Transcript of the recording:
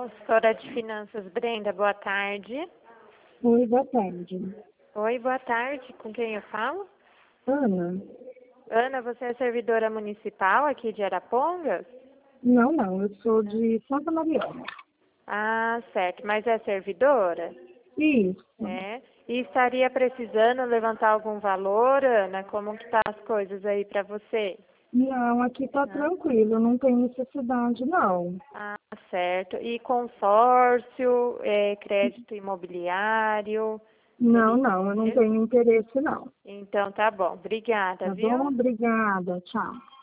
consultora de finanças, Brenda, boa tarde. Oi, boa tarde. Oi, boa tarde. Com quem eu falo? Ana? Ana, você é servidora municipal aqui de Arapongas? Não, eu sou de Santa Mariana. Ah, certo. Mas é servidora? Isso. É. E estaria precisando levantar algum valor, Ana? Como que tá as coisas aí para você? Não, aqui tá tranquilo, não tem necessidade, não. Ah, certo. E consórcio, crédito imobiliário? Não, eu não tenho interesse, não. Então tá bom. Obrigada, Tá bom? viu? Obrigada, tchau.